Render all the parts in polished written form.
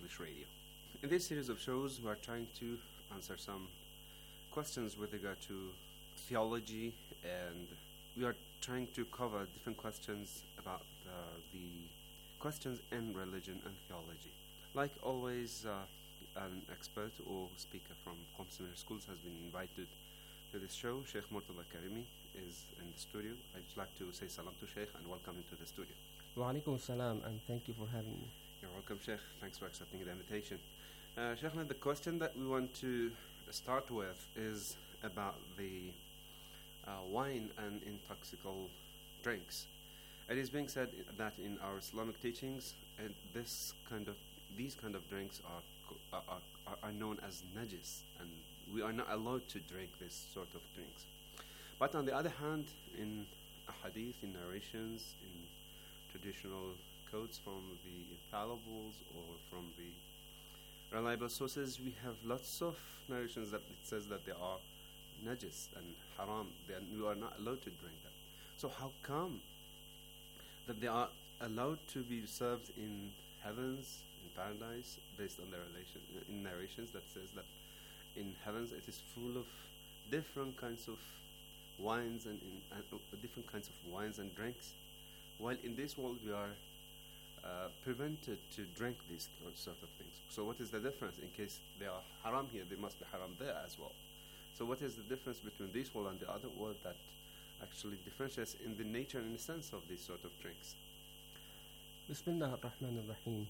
English Radio. In this series of shows, we are trying to answer some questions with regard to theology, and we are trying to cover different questions about the questions in religion and theology. Like always, an expert or speaker from Qom Seminary Schools has been invited to this show. Sheikh Murtada Karimi is in the studio. I'd like to say salam to Sheikh and welcome him to the studio. Wa alaikum salam, and thank you for having me. You're welcome, Sheikh. Thanks for accepting the invitation. Sheikh, the question that we want to start with is about the wine and intoxical drinks. It is being said that in our Islamic teachings, these kind of drinks are known as najis, and we are not allowed to drink this sort of drinks. But on the other hand, in hadith, in narrations, in traditional quotes from the infallibles or from the reliable sources, we have lots of narrations that it says that they are najis and haram, and we are not allowed to drink them. So how come that they are allowed to be served in heavens, in paradise, based on the in narrations that says that in heavens it is full of different kinds of wines and different kinds of wines and drinks, while in this world we are prevented to drink these sort of things. So what is the difference? In case they are haram here, they must be haram there as well. So what is the difference between this world and the other world that actually differentiates in the nature and the sense of these sort of drinks? Bismillah ar-Rahman ar-Rahim.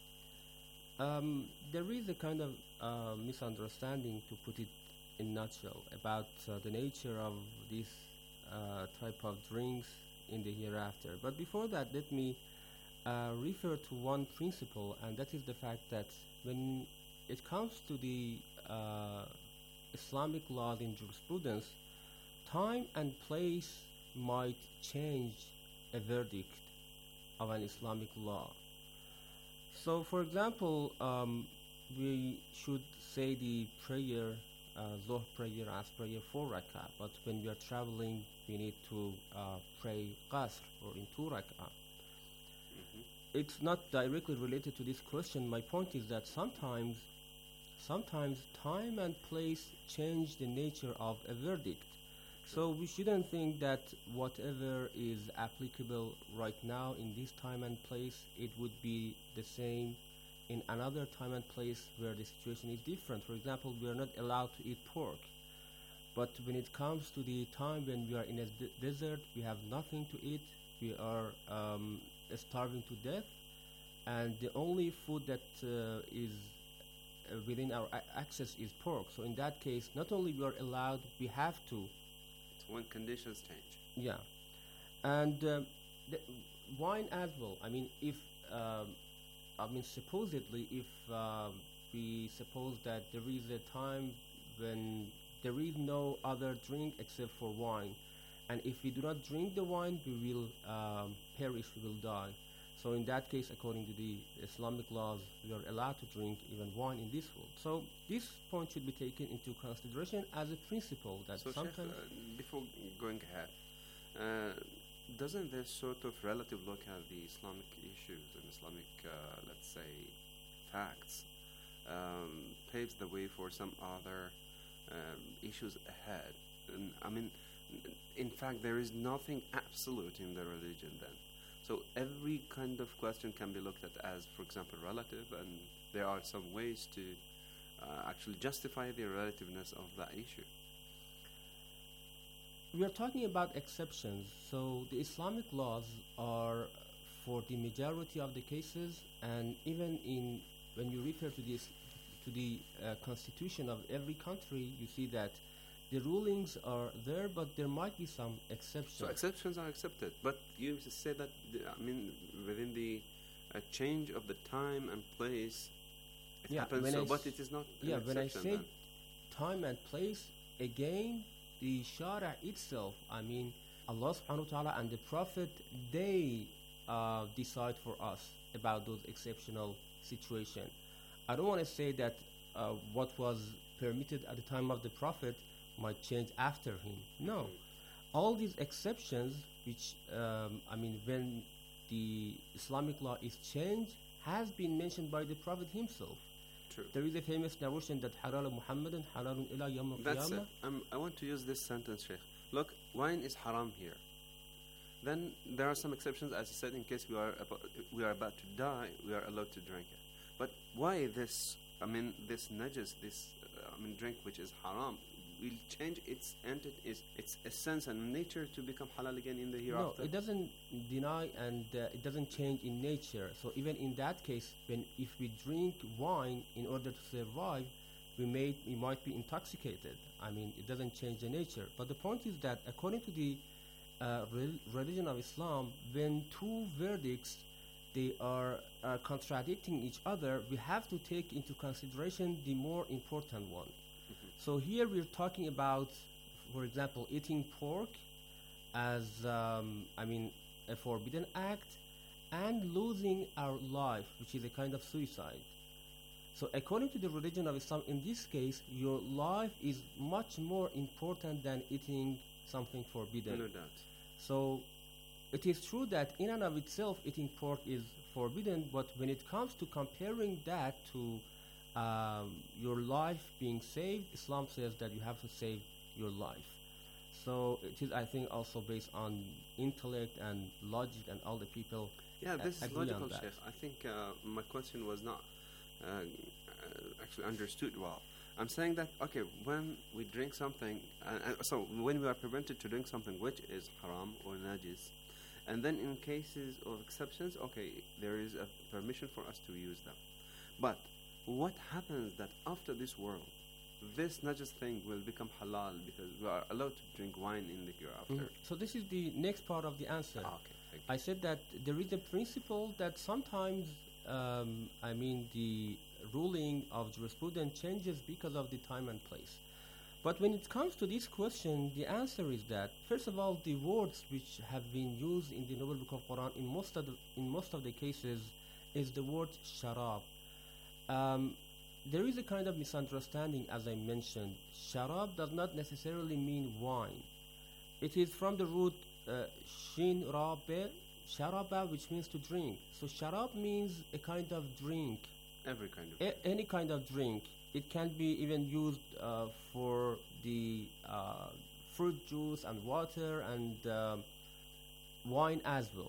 There is a kind of misunderstanding, to put it in a nutshell, about the nature of this type of drinks in the hereafter. But before that, let me refer to one principle, and that is the fact that when it comes to the Islamic laws in jurisprudence, time and place might change a verdict of an Islamic law. So, for example, we should say the prayer, Zuhr prayer, as prayer 4 rak'ah, but when we are traveling, we need to pray qasr, or in 2 rak'ah. It's not directly related to this question. My point is that sometimes time and place change the nature of a verdict. So we shouldn't think that whatever is applicable right now in this time and place, it would be the same in another time and place where the situation is different. For example, we are not allowed to eat pork. But when it comes to the time when we are in a desert, we have nothing to eat, we are starving to death, and the only food that is within our access is pork. So in that case, not only we are allowed, we have to. It's when conditions change. Yeah. And the wine as well. I mean, if supposedly, if we suppose that there is a time when there is no other drink except for wine, and if we do not drink the wine, we will perish, we will die. So in that case, according to the Islamic laws, we are allowed to drink even wine in this world. So this point should be taken into consideration as a principle that so sometimes... Sheikh, before going ahead, doesn't this sort of relative look at the Islamic issues and Islamic, let's say, facts, paves the way for some other issues ahead? And, I mean, in fact, there is nothing absolute in the religion then. So every kind of question can be looked at as, for example, relative, and there are some ways to actually justify the relativeness of that issue. We are talking about exceptions. So the Islamic laws are for the majority of the cases, and even when you refer to the constitution of every country, you see that the rulings are there, but there might be some exceptions. So exceptions are accepted, but you say that, within the change of the time and place, it happens, but it is not an exception. When I say time and place, again, the Shara itself, Allah subhanahu wa ta'ala and the Prophet, they decide for us about those exceptional situations. I don't want to say that what was permitted at the time of the Prophet might change after him. No. All these exceptions, which, when the Islamic law is changed, has been mentioned by the Prophet himself. True. There is a famous narration that halal Muhammadan halalun ila yawm That's it. al-qiyamah. I want to use this sentence, Sheikh. Look, wine is haram here. Then there are some exceptions, as I said, in case we are about to die, we are allowed to drink it. But why this? I mean, this najis, this drink which is haram, will change its entity, its essence and nature to become halal again in the hereafter. No, it doesn't deny and it doesn't change in nature. So even in that case, if we drink wine in order to survive, we might be intoxicated. I mean, it doesn't change the nature. But the point is that according to the religion of Islam, when two verdicts they are contradicting each other, we have to take into consideration the more important one. So here we're talking about, for example, eating pork as a forbidden act, and losing our life, which is a kind of suicide. So according to the religion of Islam, in this case, your life is much more important than eating something forbidden. No doubt. So it is true that in and of itself eating pork is forbidden, but when it comes to comparing that to your life being saved, Islam says that you have to save your life. So it is, I think, also based on intellect and logic, and all the people this is agree logical, on that. Sheikh. I think my question was not actually understood well. I'm saying that, okay, when we drink something, so when we are prevented to drink something which is haram or najis, and then in cases of exceptions, okay, there is a permission for us to use them. But what happens that after this world, this najis thing will become halal because we are allowed to drink wine in the hereafter? So this is the next part of the answer. Okay, thank you. I said that there is a principle that sometimes, the ruling of jurisprudence changes because of the time and place. But when it comes to this question, the answer is that, first of all, the words which have been used in the Noble Book of Quran in most of the cases is the word sharab. There is a kind of misunderstanding, as I mentioned. Sharab does not necessarily mean wine. It is from the root shin rabe, sharaba, which means to drink. So sharab means a kind of drink. Every kind of Any kind of drink. It can be even used for the fruit juice and water and wine as well.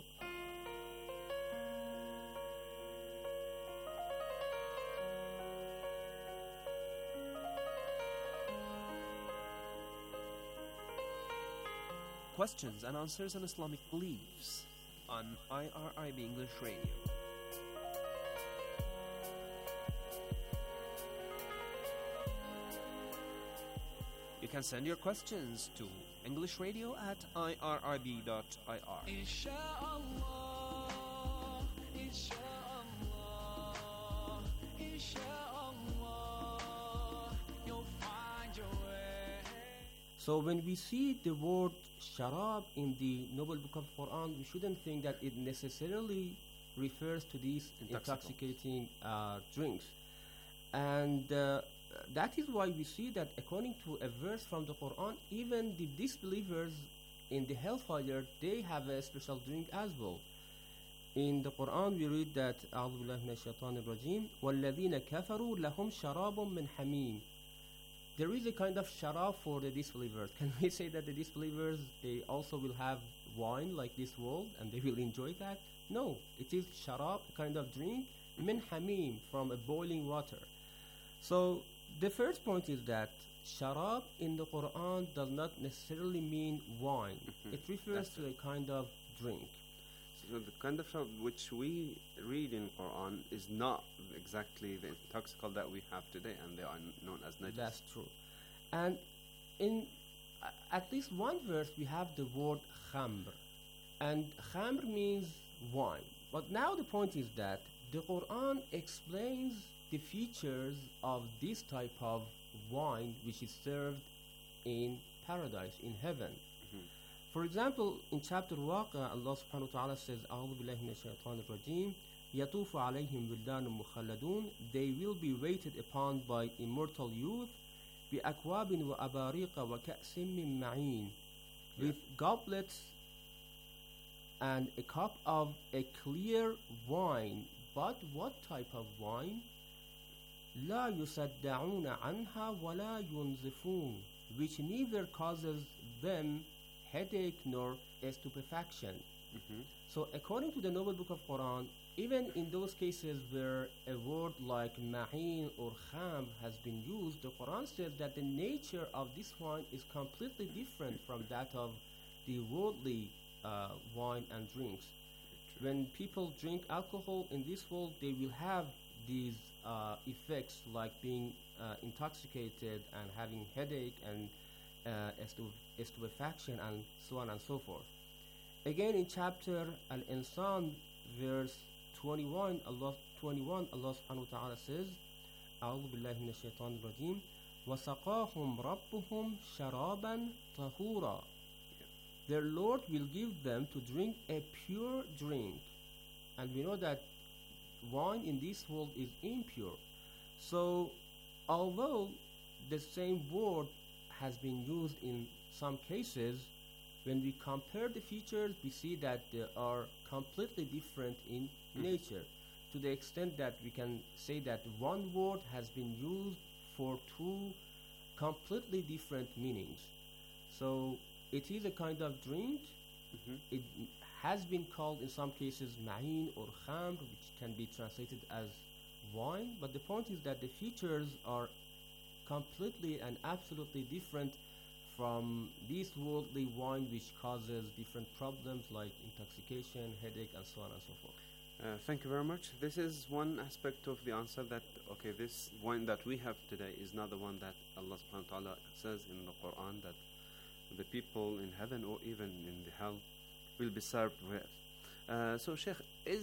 Questions and answers on Islamic beliefs on IRIB English Radio. You can send your questions to englishradio@irib.ir. So when we see the word sharab in the Noble Book of Quran, we shouldn't think that it necessarily refers to these intoxicating drinks. And that is why we see that according to a verse from the Quran, even the disbelievers in the hellfire, they have a special drink as well. In the Quran we read that أعوذ بالله من الشيطان الرجيم وَالَّذِينَ كَفَرُوا لَهُمْ شَرَابٌ مِّنْ حَمِيمٍ. There is a kind of sharab for the disbelievers. Can we say that the disbelievers, they also will have wine like this world and they will enjoy that? No, it is sharab, a kind of drink, min hamim, from a boiling water. So the first point is that sharab in the Quran does not necessarily mean wine. It refers to a kind of drink. So the kind of sharab which we read in Quran is not exactly the intoxicant that we have today, and they are known as najis. That's true. And in at least one verse we have the word khamr, and khamr means wine. But now the point is that the Quran explains the features of this type of wine which is served in paradise, in heaven. For example, in chapter Waqa, Allah subhanahu wa ta'ala says, أعوذ بالله من الشيطان الرجيم يطوف عليهم ولدان مخلدون. They will be waited upon by immortal youth بأكواب وأباريق وكأس من معين, with goblets and a cup of a clear wine but what type of wine? لا يصدعون عنها ولا ينزفون, which neither causes them headache nor stupefaction. So according to the Noble Book of Quran, even in those cases where a word like ma'in or kham has been used, the Quran says that the nature of this wine is completely different from that of the worldly wine and drinks. When people drink alcohol in this world, they will have these effects like being intoxicated and having headache and stupefaction and so on and so forth. Again, in chapter Al-Insan, verse 21, Allah subhanahu wa ta'ala says, أعوذ بالله من الشيطان الرجيم وَسَقَاهُمْ رَبُّهُمْ شَرَابًا طَهُورًا. Their Lord will give them to drink a pure drink. And we know that wine in this world is impure. So, although the same word has been used in some cases, when we compare the features, we see that they are completely different in nature, to the extent that we can say that one word has been used for two completely different meanings. So it is a kind of drink. It has been called in some cases ma'in or khamr, which can be translated as wine, but the point is that the features are completely and absolutely different from this worldly wine, which causes different problems like intoxication, headache, and so on and so forth. Thank you very much. This is one aspect of the answer that, okay, this wine that we have today is not the one that Allah subhanahu wa ta'ala says in the Quran that the people in heaven or even in the hell will be served with. So, Sheikh, is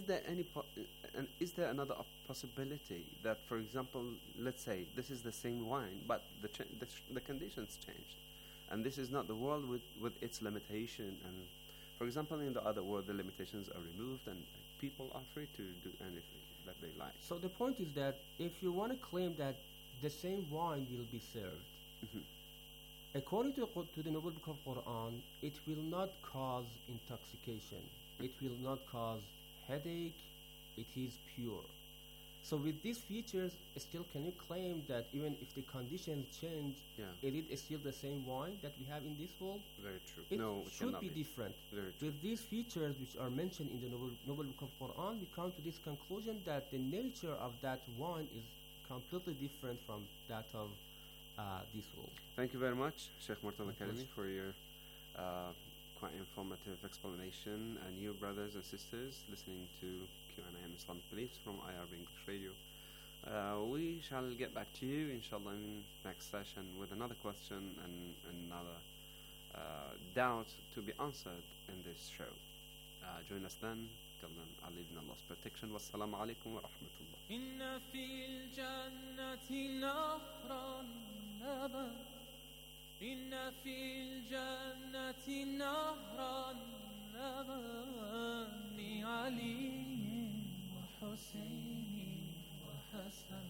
there another possibility that, for example, let's say this is the same wine, but the conditions changed, and this is not the world with its limitation, and for example, in the other world, the limitations are removed, and people are free to do anything that they like. So the point is that if you want to claim that the same wine will be served, according to the Noble Book of Quran, it will not cause intoxication. It will not cause headache. It is pure. So with these features, still can you claim that even if the conditions change, it is still the same wine that we have in this world? Very true. It no, it should be different. Very true. With these features which are mentioned in the Noble Book of Quran, we come to this conclusion that the nature of that wine is completely different from that of this world. Thank you very much, Sheikh Murtada Karimi, for your quite informative explanation, and you brothers and sisters listening to Q&A and Islamic Beliefs from IRB English Radio. We shall get back to you, inshallah, in next session with another question and another doubt to be answered in this show. Join us then. Till then, I live in Allah's protection. Wassalamu alaikum wa rahmatullah. إن في الجنة نهرا لبن إن في الجنة نهرا لبن لعلي وحسين وحسن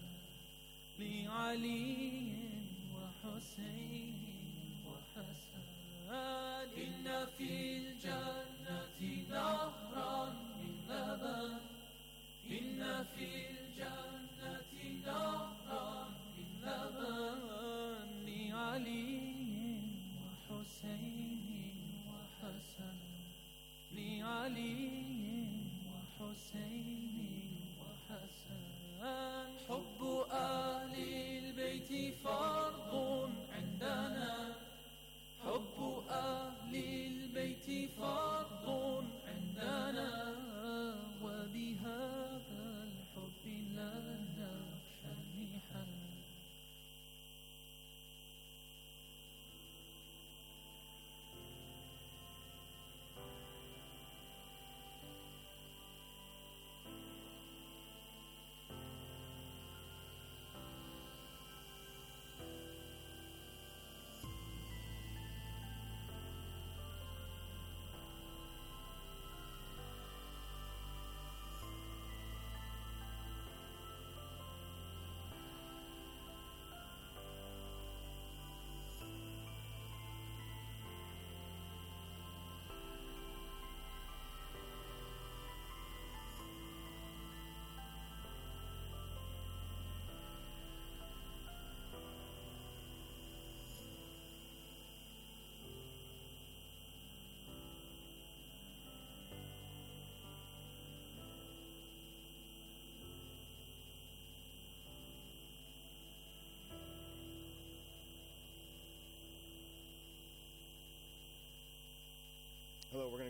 لعلي وحسين وحسن إن في الجنة نهرا من لبن إن في الجنة نهرا من لبن لعلي وحسين وحسن لعلي وحسين وحسن حب أهل البيت فرض عندنا حب أهل البيت فرض عندنا وبهذا الحب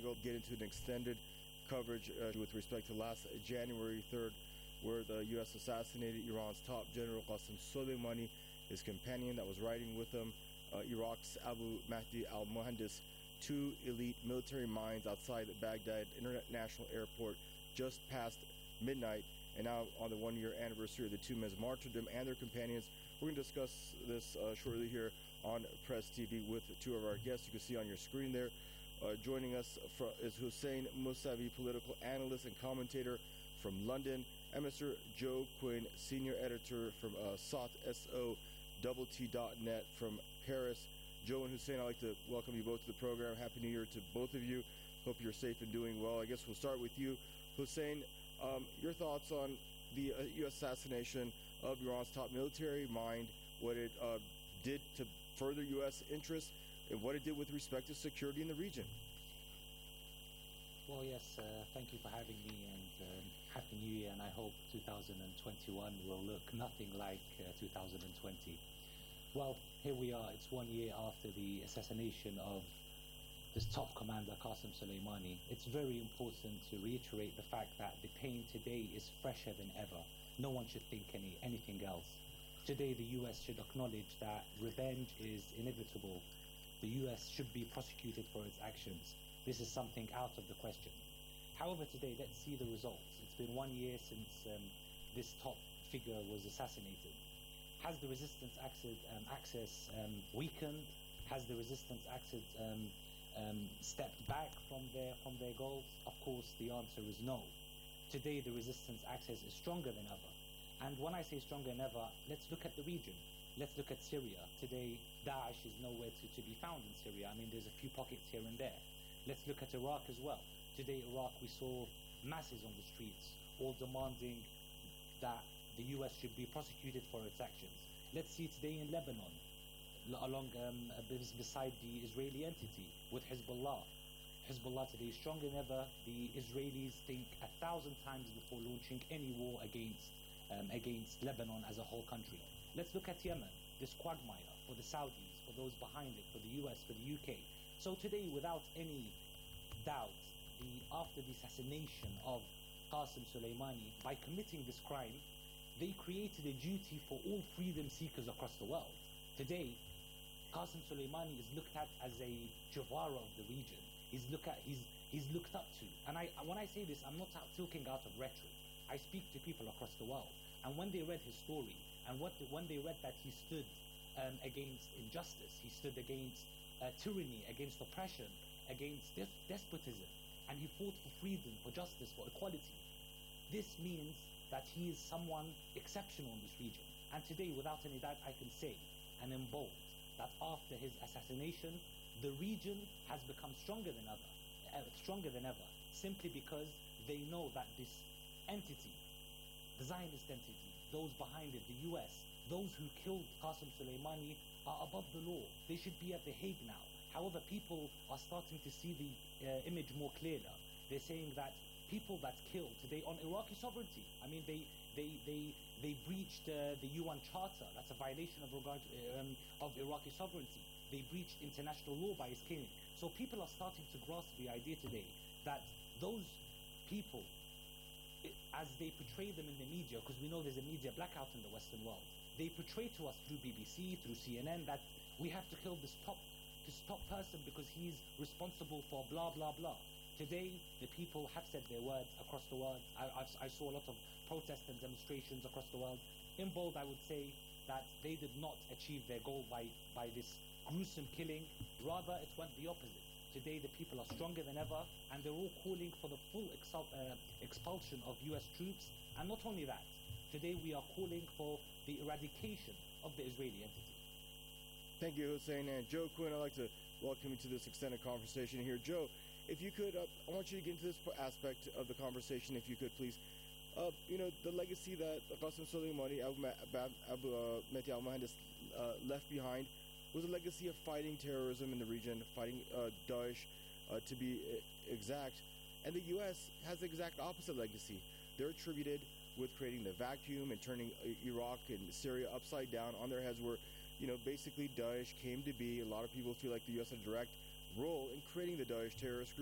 to get into an extended coverage with respect to last January 3rd, where the U.S. assassinated Iran's top general Qasem Soleimani, his companion that was riding with him, Iraq's Abu Mahdi al-Muhandis, two elite military minds outside Baghdad International Airport just past midnight, and now on the one-year anniversary of the two men's martyrdom and their companions. We're going to discuss this shortly here on Press TV with two of our guests. You can see on your screen there. Joining us is Hussein Mousavi, political analyst and commentator from London, and Mr. Joe Quinn, senior editor from SOT.net from Paris. Joe and Hussein, I'd like to welcome you both to the program. Happy New Year to both of you. Hope you're safe and doing well. I guess we'll start with you, Hussein. Your thoughts on the U.S. assassination of Iran's top military mind, what it did to further U.S. interests, and what it did with respect to security in the region. Well, yes, thank you for having me, and Happy New Year, and I hope 2021 will look nothing like 2020. Well, here we are. It's 1 year after the assassination of this top commander, Qasem Soleimani. It's very important to reiterate the fact that the pain today is fresher than ever. No one should think anything else. Today, the U.S. should acknowledge that revenge is inevitable. The U.S. should be prosecuted for its actions. This is something out of the question. However, today, let's see the results. It's been 1 year since this top figure was assassinated. Has the resistance axis weakened? Has the resistance axis stepped back from their goals? Of course, the answer is no. Today, the resistance axis is stronger than ever. And when I say stronger than ever, let's look at the region. Let's look at Syria. Today, Daesh is nowhere to be found in Syria. I mean, there's a few pockets here and there. Let's look at Iraq as well. Today, Iraq, we saw masses on the streets, all demanding that the U.S. should be prosecuted for its actions. Let's see today in Lebanon, along beside the Israeli entity with Hezbollah. Hezbollah today is stronger than ever. The Israelis think 1,000 times before launching any war against Lebanon as a whole country. Let's look at Yemen, this quagmire for the Saudis, for those behind it, for the US, for the UK. So today, without any doubt, after the assassination of Qasem Soleimani, by committing this crime, they created a duty for all freedom seekers across the world. Today, Qasem Soleimani is looked at as a Guevara of the region. He's looked up to. And when I say this, I'm not talking out of rhetoric. I speak to people across the world. And when they read his story, and when they read that he stood against injustice, he stood against tyranny, against oppression, against despotism, and he fought for freedom, for justice, for equality. This means that he is someone exceptional in this region. And today, without any doubt, I can say and am bold that after his assassination, the region has become stronger than ever, simply because they know that this entity, the Zionist entity, those behind it, the US, those who killed Qasem Soleimani are above the law. They should be at The Hague now. However, people are starting to see the image more clearer. They're saying that people that kill today on Iraqi sovereignty, I mean, they breached the UN Charter. That's a violation of Iraqi sovereignty. They breached international law by his killing. So people are starting to grasp the idea today that those people, as they portray them in the media, because we know there's a media blackout in the Western world, they portray to us through BBC, through CNN, that we have to kill this top person because he's responsible for blah, blah, blah. Today, the people have said their words across the world. I saw a lot of protests and demonstrations across the world. In bold, I would say that they did not achieve their goal by this gruesome killing. Rather, it went the opposite. Today, the people are stronger than ever, and they're all calling for the full expulsion of US troops. And not only that, today we are calling for the eradication of the Israeli entity. Thank you, Hussein. And Joe Quinn, I'd like to welcome you to this extended conversation here. Joe, if you could, I want you to get into this aspect of the conversation, if you could, please. The legacy that Qasem Soleimani, Abu Mahdi al-Muhandis left behind was a legacy of fighting terrorism in the region, fighting Daesh, to be exact. And the U.S. has the exact opposite legacy. They're attributed with creating the vacuum and turning Iraq and Syria upside down on their heads, where, basically Daesh came to be. A lot of people feel like the U.S. had a direct role in creating the Daesh terrorist group.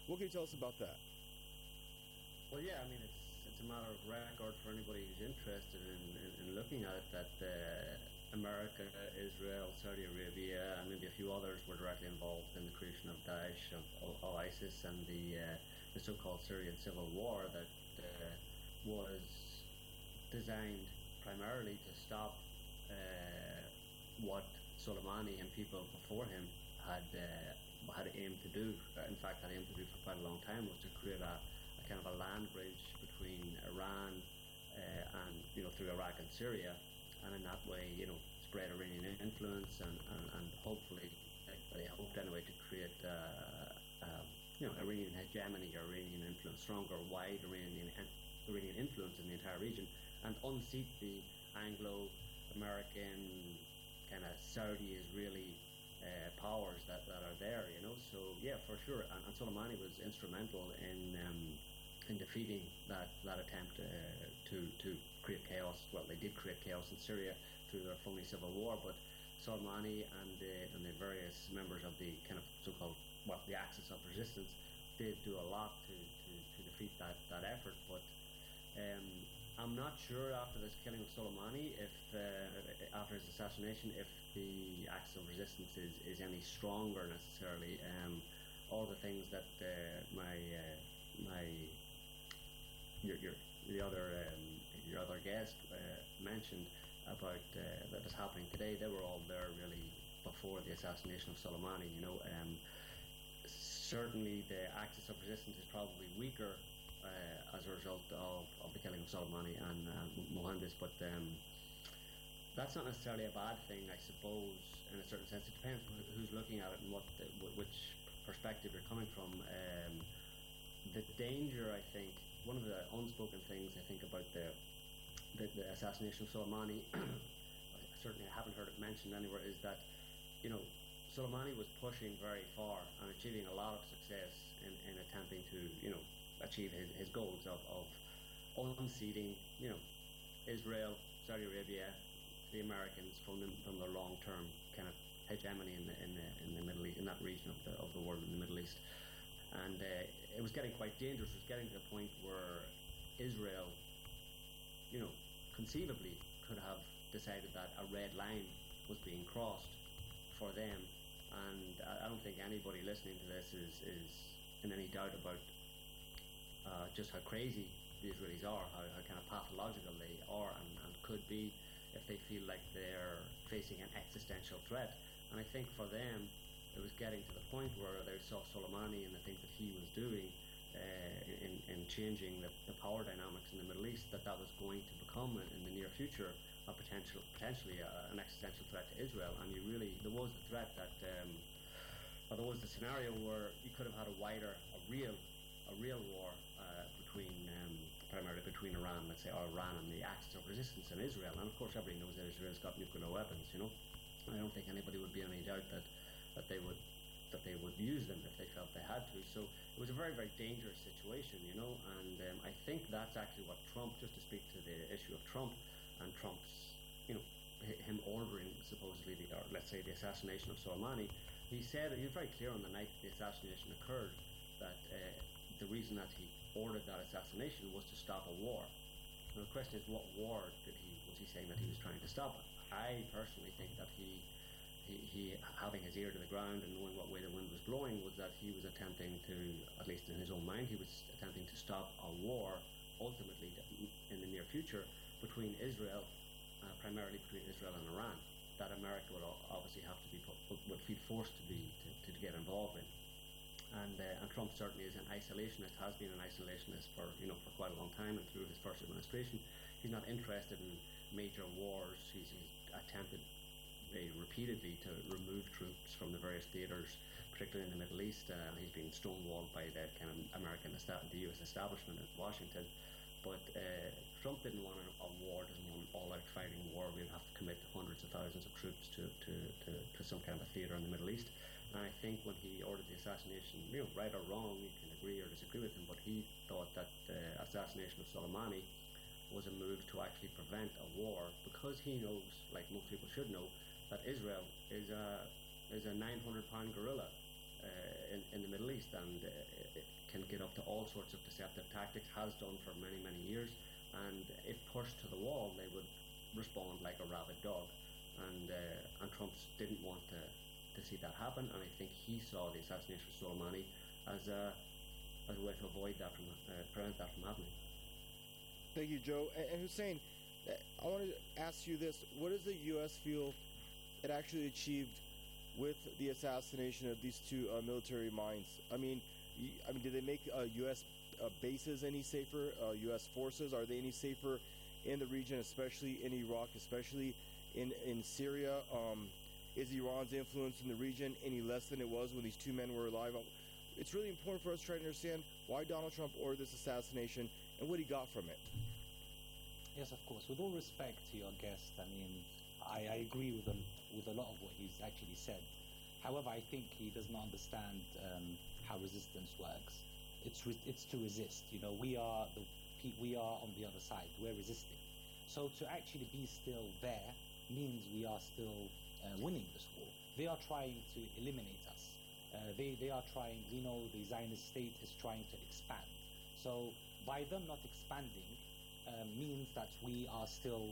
What can you tell us about that? Well, yeah, I mean, it's a matter of record for anybody who's interested in looking at it that America, Israel, Saudi Arabia, and maybe a few others were directly involved in the creation of Daesh, of ISIS, and the so-called Syrian civil war that was designed primarily to stop what Soleimani and people before him had aimed to do. In fact, had aimed to do for quite a long time, was to create a kind of a land bridge between Iran and through Iraq and Syria, and in that way spread Iranian influence and hopefully they hoped anyway to create Iranian hegemony, or Iranian influence, stronger, wide Iranian influence in the entire region, and unseat the Anglo-American kind of Saudi-Israeli powers that are there, So yeah, for sure, and Soleimani was instrumental in defeating that attempt to create chaos. Well, they did create chaos in Syria through their phony civil war, but Soleimani and the various members of the kind of so-called the axis of resistance did do a lot to defeat that effort. But I'm not sure after this killing of Soleimani, if after his assassination, if the axis of resistance is any stronger necessarily. All the things that your other guest mentioned about that is happening today, they were all there really before the assassination of Soleimani. Certainly the axis of resistance is probably weaker as a result of the killing of Soleimani and Mohandes, but that's not necessarily a bad thing, I suppose, in a certain sense. It depends who's looking at it and which perspective you're coming from. The danger, I think, one of the unspoken things I think about the assassination of Soleimani, certainly I haven't heard it mentioned anywhere, is that Soleimani was pushing very far and achieving a lot of success in attempting to achieve his goals of unseating Israel, Saudi Arabia, the Americans from their long-term kind of hegemony in the Middle East, in that region of the world, in the Middle East. And it was getting quite dangerous. It was getting to the point where Israel, conceivably could have decided that a red line was being crossed for them. And I don't think anybody listening to this is in any doubt about just how crazy the Israelis are, how kind of pathological they are and could be if they feel like they're facing an existential threat. And I think for them, it was getting to the point where they saw Soleimani and the things that he was doing in changing the power dynamics in the Middle East, that was going to become in the near future potentially an existential threat to Israel. And there was the threat that, or there was the scenario where you could have had a real war primarily between Iran, let's say, or Iran and the axis of resistance in Israel. And of course, everybody knows that Israel's got nuclear weapons. I don't think anybody would be in any doubt that they would use them if they felt they had to. So it was a very, very dangerous situation, and I think that's actually what Trump, just to speak to the issue of Trump and Trump's, him ordering supposedly the assassination of Soleimani, he was very clear on the night the assassination occurred that the reason that he ordered that assassination was to stop a war. Now the question is, what war was he saying that he was trying to stop? I personally think that he having his ear to the ground and knowing what way the wind was blowing, was that he was attempting to, at least in his own mind, he was attempting to stop a war ultimately in the near future between Israel, primarily between Israel and Iran, that America would obviously have to would feel forced to get involved in. And Trump certainly is an isolationist, has been an isolationist for quite a long time, and through his first administration, he's not interested in major wars. He's attempted repeatedly to remove troops from the various theaters, particularly in the Middle East. He's been stonewalled by the kind of the U.S. establishment in Washington. But Trump didn't want a war, doesn't want an all-out fighting war. We'd have to commit hundreds of thousands of troops to some kind of a theater in the Middle East. And I think when he ordered the assassination, right or wrong, you can agree or disagree with him, but he thought that the assassination of Soleimani was a move to actually prevent a war, because he knows, like most people should know, that Israel is a 900-pound gorilla in the Middle East, and it can get up to all sorts of deceptive tactics, has done for many, many years, and if pushed to the wall, they would respond like a rabid dog, and Trump didn't want to see that happen, and I think he saw the assassination of Soleimani as a way to avoid that prevent that from happening. Thank you, Joe. And Hussein, I want to ask you this. What does the U.S. feel it actually achieved with the assassination of these two military minds? I mean, did they make U.S. Bases any safer? U.S. forces, are they any safer in the region, especially in Iraq, especially in Syria? Is Iran's influence in the region any less than it was when these two men were alive? It's really important for us to try to understand why Donald Trump ordered this assassination and what he got from it. Yes, of course. With all respect to your guest, I mean, I agree with a lot of what he's actually said. However, I think he does not understand how resistance works. It's to resist. You know, we are on the other side. We're resisting. So to actually be still there means we are still winning this war. They are trying to eliminate us. They are trying. We know the Zionist state is trying to expand. So by them not expanding means that we are still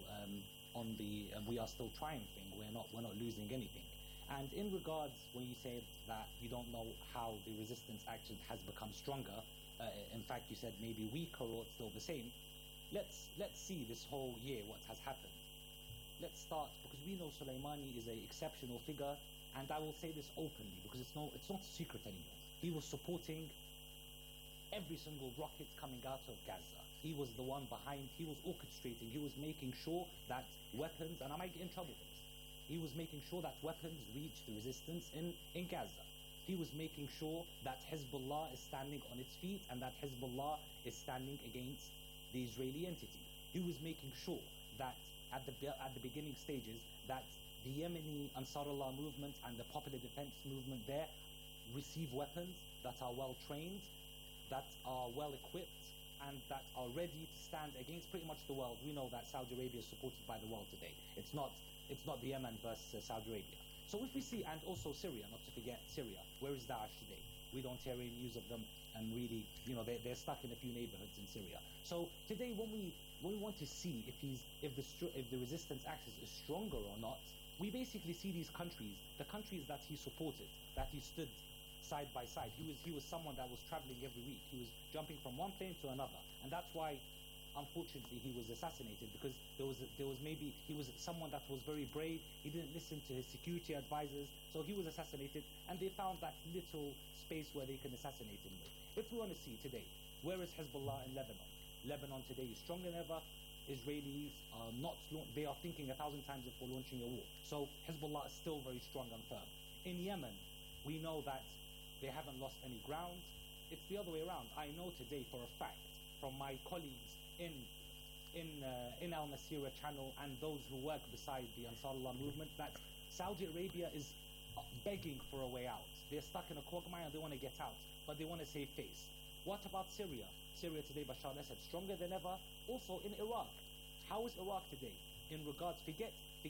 we are still triumphing. We're not losing anything. And in regards, when you say that you don't know how the resistance action has become stronger, in fact, you said maybe weaker or still the same. Let's see this whole year what has happened. Let's start, because we know Soleimani is an exceptional figure, and I will say this openly because it's not a secret anymore. He was supporting every single rocket coming out of Gaza. He was the one behind. He was orchestrating. He was making sure that weapons, and I might get in trouble for this. He was making sure that weapons reach the resistance in Gaza. He was making sure that Hezbollah is standing on its feet and that Hezbollah is standing against the Israeli entity. He was making sure that at the beginning stages that the Yemeni Ansarullah movement and the Popular Defense movement there receive weapons that are well trained, that are well equipped, and that are ready to stand against pretty much the world. We know that Saudi Arabia is supported by the world today. It's not the Yemen versus Saudi Arabia. So if we see, and also Syria, not to forget Syria, where is Daesh today? We don't hear any news of them, and really, they're stuck in a few neighborhoods in Syria. So today, when we want to see if the resistance axis is stronger or not, we basically see these countries, the countries that he supported, that he stood side by side. He was someone that was traveling every week. He was jumping from one plane to another, and that's why, unfortunately, he was assassinated, because he was someone that was very brave. He didn't listen to his security advisors, so he was assassinated, and they found that little space where they can assassinate him with. If we want to see today, where is Hezbollah in Lebanon? Lebanon today is stronger than ever. Israelis are not, they are thinking 1,000 times before launching a war. So Hezbollah is still very strong and firm. In Yemen, we know that they haven't lost any ground. It's the other way around. I know today for a fact from my colleagues in Al Masira channel and those who work beside the Ansarullah movement that Saudi Arabia is begging for a way out. They're stuck in a quagmire and they want to get out, but they want to save face. What about Syria? Syria today, Bashar al-Assad, stronger than ever. Also in Iraq. How is Iraq today in regards, forget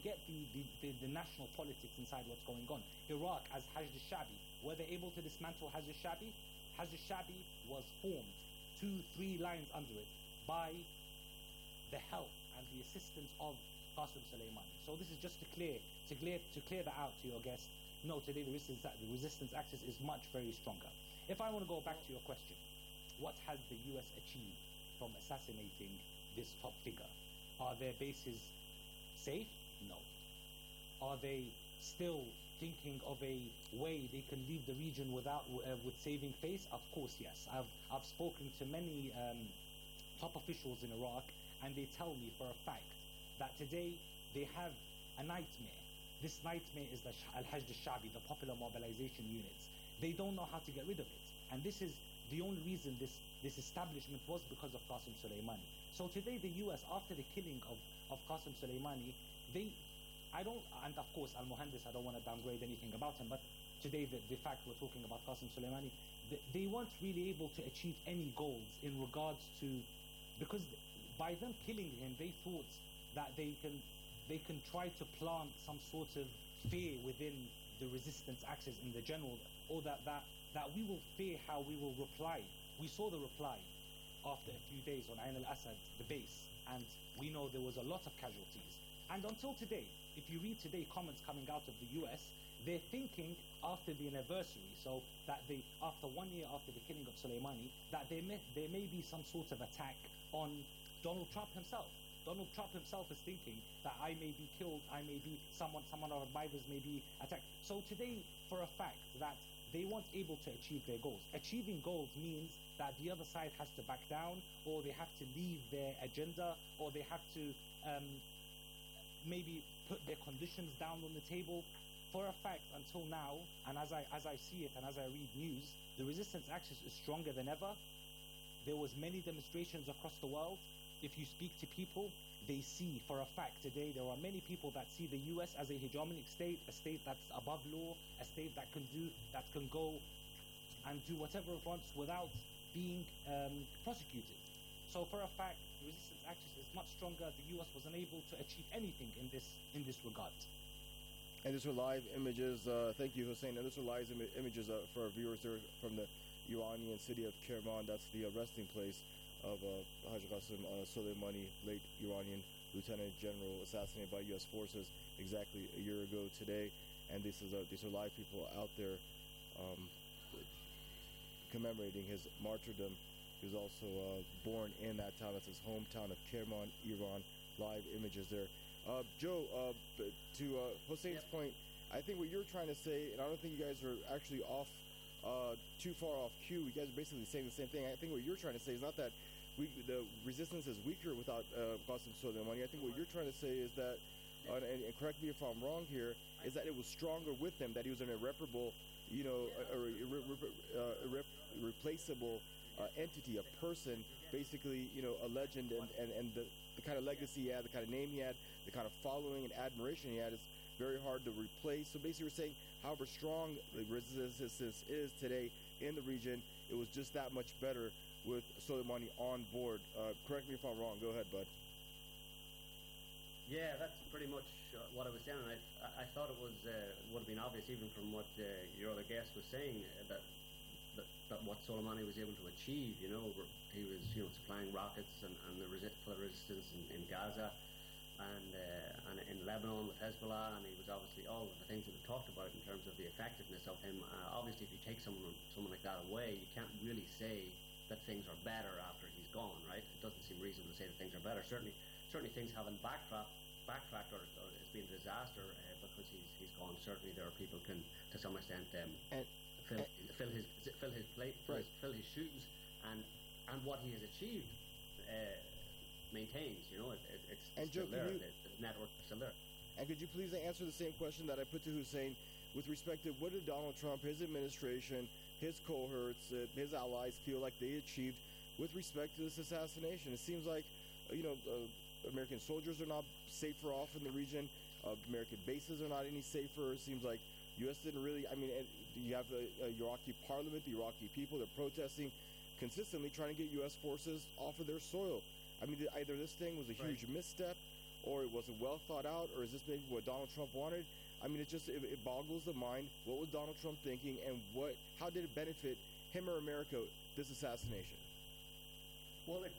the national politics inside what's going on. Iraq as Hajj al-Shabi, were they able to dismantle Hajj al-Shabi? Hajj al-Shabi was formed 2-3 lines under it by the help and the assistance of Qasem Soleimani. So this is just to clear that out to your guest. No, today the resistance axis is much very stronger. If I want to go back to your question, what has the US achieved from assassinating this top figure? Are their bases safe? No. Are they still thinking of a way they can leave the region with saving face? Of course, yes. I've spoken to many top officials in Iraq, and they tell me for a fact that today they have a nightmare. This nightmare is the Al-Hajj al-Shabi, the popular mobilization units. They don't know how to get rid of it. And this is the only reason this establishment was because of Qasem Soleimani. So today the US, after the killing of Qasem Soleimani, and of course Al-Muhandis, I don't want to downgrade anything about him, but today the fact we're talking about Qasem Soleimani, they weren't really able to achieve any goals in regards to, because by them killing him, they thought that they can try to plant some sort of fear within the resistance axis in the general, or that we will fear how we will reply. We saw the reply after a few days on Ain al-Assad, the base, and we know there was a lot of casualties. And until today, if you read today comments coming out of the US, they're thinking after the anniversary, so that after 1 year after the killing of Soleimani, that there may be some sort of attack on Donald Trump himself. Donald Trump himself is thinking that I may be killed, I may be someone of our advisors may be attacked. So today, for a fact, that they weren't able to achieve their goals. Achieving goals means that the other side has to back down, or they have to leave their agenda, or they have to maybe put their conditions down on the table. For a fact, until now, and as I see it and as I read news, the resistance axis is stronger than ever. There was many demonstrations across the world. If you speak to people, they see for a fact today there are many people that see the US as a hegemonic state, a state that's above law, a state that can go and do whatever it wants without being prosecuted. So for a fact, the resistance axis is much stronger. The US was unable to achieve anything in this regard. And these are live images. Thank you, Hussein. And these are live images for our viewers there from the Iranian city of Kerman. That's the resting place of Haj Qasem Soleimani, late Iranian lieutenant general, assassinated by U.S. forces exactly a year ago today. And these are live people out there commemorating his martyrdom. He was also born in that town. That's his hometown of Kerman, Iran. Live images there. Joe, to Hussein's point, I think what you're trying to say, and I don't think you guys are actually too far off cue. You guys are basically saying the same thing. I think what you're trying to say is not that the resistance is weaker without Qasem Soleimani. I think what you're trying to say is that, and correct me if I'm wrong here, is that it was stronger with him, that he was an irreparable, irreplaceable entity, a person, basically, a legend, and the kind of legacy he had, the kind of name he had, the kind of following and admiration he had is very hard to replace. So basically we're saying, however strong the resistance is today in the region, it was just that much better with Soleimani on board. Correct me if I'm wrong. Go ahead, bud. Yeah, that's pretty much what I was saying. I thought it was would have been obvious even from what your other guest was saying that what Soleimani was able to achieve. He was supplying rockets and for the resistance in Gaza and in Lebanon with Hezbollah, and he was obviously all of the things that we talked about in terms of the effectiveness of him. Obviously, if you take someone like that away, you can't really say that things are better after he's gone, right? It doesn't seem reasonable to say that things are better. Certainly things haven't backtracked or it's been a disaster because he's gone. Certainly there are people can to some extent fill his shoes, and what he has achieved maintains. It's Joe, still there. The network is still there. And could you please answer the same question that I put to Hussein with respect to what did Donald Trump, his administration, his cohorts, his allies feel like they achieved with respect to this assassination? It seems like, American soldiers are not safer off in the region. American bases are not any safer. It seems like U.S. didn't really, you have the Iraqi parliament, the Iraqi people, they're protesting consistently trying to get U.S. forces off of their soil. Either this thing was a huge misstep, or it wasn't well thought out, or is this maybe what Donald Trump wanted? It boggles the mind. What was Donald Trump thinking, and how did it benefit him or America, this assassination? Well, it